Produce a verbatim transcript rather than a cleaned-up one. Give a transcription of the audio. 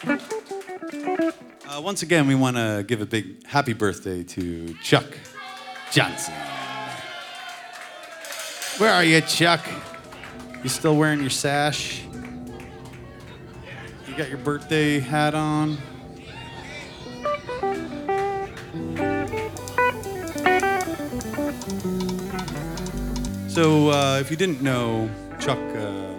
Uh, once again, we want to give a big happy birthday to Chuck Johnson. Where are you, Chuck? You still wearing your sash? You got your birthday hat on? So, uh, if you didn't know, Chuck... Uh,